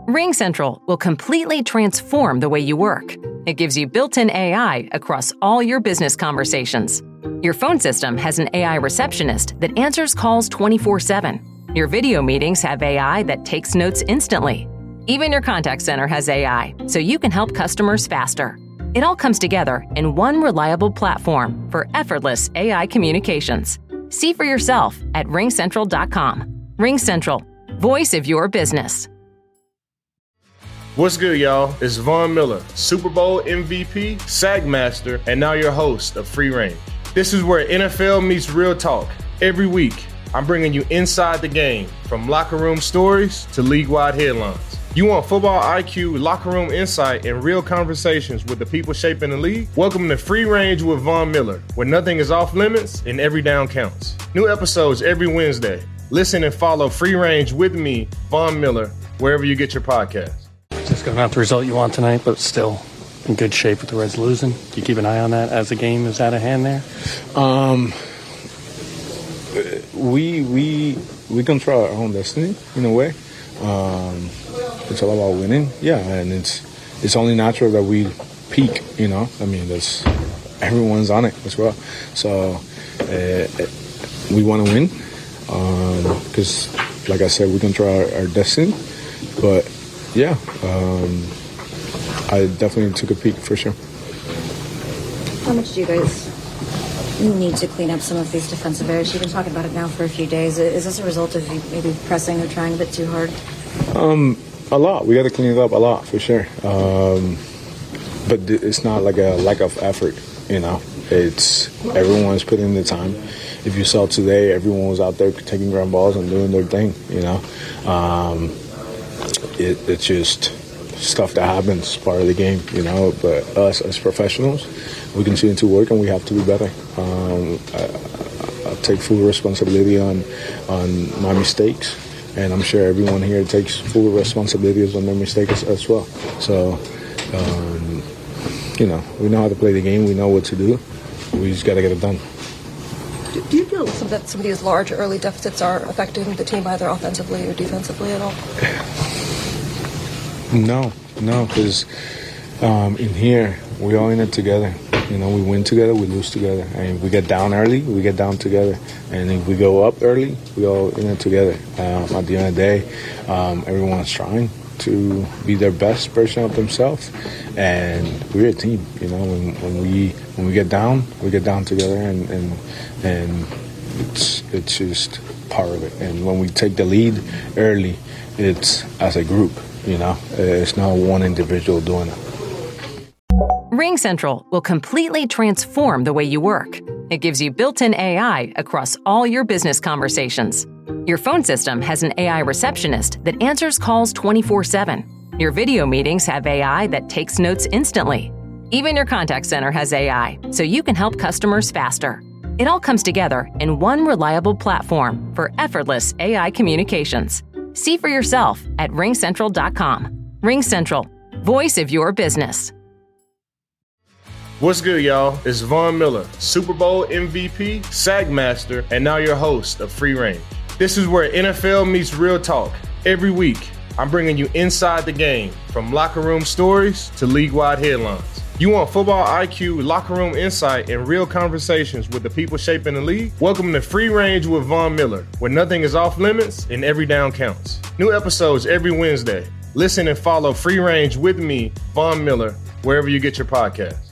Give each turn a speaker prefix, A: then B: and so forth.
A: RingCentral will completely transform the way you work. It gives you built-in AI across all your business conversations. Your phone system has an AI receptionist that answers calls 24/7. Your video meetings have AI that takes notes instantly. Even your contact center has AI, so you can help customers faster. It all comes together in one reliable platform for effortless AI communications. See for yourself at ringcentral.com. RingCentral, voice of your business.
B: What's good, y'all? It's Von Miller, Super Bowl MVP, SAG Master, and now your host of Free Range. This is where NFL meets real talk. Every week, I'm bringing you inside the game, from locker room stories to league-wide headlines. You want football IQ, locker room insight, and real conversations with the people shaping the league? Welcome to Free Range with Von Miller, where nothing is off limits and every down counts. New episodes every Wednesday. Listen and follow Free Range with me, Von Miller, wherever you get your podcasts.
C: Just got not the result you want tonight, but still in good shape with the Reds losing. Do you keep an eye on that as the game is out of hand there?
D: We control our own destiny in a way. It's all about winning, yeah, and it's only natural that we peak. I mean, everyone's on it as well. So we want to win because, like I said, we control our destiny. But yeah, I definitely took a peek for sure.
E: How much do you guys need to clean up some of these defensive errors? You've been talking about it now for a few days. Is this a result of you maybe pressing or trying a bit too hard?
D: A lot. We got to clean it up a lot for sure. But it's not like a lack of effort. It's everyone's putting in the time. If you saw today, everyone was out there taking ground balls and doing their thing. It's just stuff that happens, part of the game, But us as professionals, we continue to work and we have to be better. I take full responsibility on my mistakes, and I'm sure everyone here takes full responsibilities on their mistakes as well. So, we know how to play the game. We know what to do. We just got to get it done.
F: Do you feel that some of these large early deficits are affecting the team either offensively or defensively at all?
D: No, because in here, we're all in it together. We win together, we lose together. And if we get down early, we get down together. And if we go up early, we all in it together. At the end of the day, everyone's trying to be their best version of themselves. And we're a team, when we get down together, and it's just part of it. And when we take the lead early, it's as a group. It's not one individual doing it.
A: RingCentral will completely transform the way you work. It gives you built-in AI across all your business conversations. Your phone system has an AI receptionist that answers calls 24/7. Your video meetings have AI that takes notes instantly. Even your contact center has AI, so you can help customers faster. It all comes together in one reliable platform for effortless AI communications. See for yourself at ringcentral.com. RingCentral, voice of your business.
B: What's good, y'all? It's Von Miller, Super Bowl MVP, SAG Master, and now your host of Free Range. This is where NFL meets real talk. Every week, I'm bringing you inside the game, from locker room stories to league-wide headlines. You want football IQ, locker room insight, and real conversations with the people shaping the league? Welcome to Free Range with Von Miller, where nothing is off limits and every down counts. New episodes every Wednesday. Listen and follow Free Range with me, Von Miller, wherever you get your podcasts.